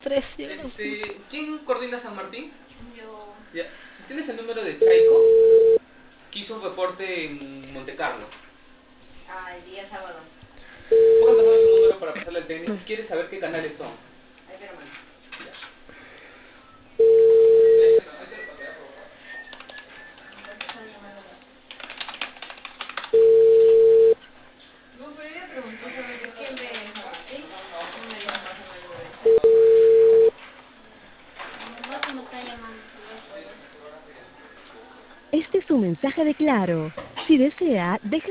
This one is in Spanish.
Precio, no puta. ¿Quién coordina San Martín? Yo. Ya. ¿Tienes el número de Chaiko? Que hizo un reporte en Monte Carlo. Ah, el día sábado. ¿Puedo pasar su número para pasarle al técnico? ¿Quieres saber qué canales son? Ahí te lo mando. Ya. Ahí te lo pasé, por favor. Entonces están llamándome. No, pero ella preguntó sobre quién ve en San Martín. No me dijo más o menos el número de Chaco. Mi mamá me está llamando. Este es un mensaje de Claro. Si desea, deje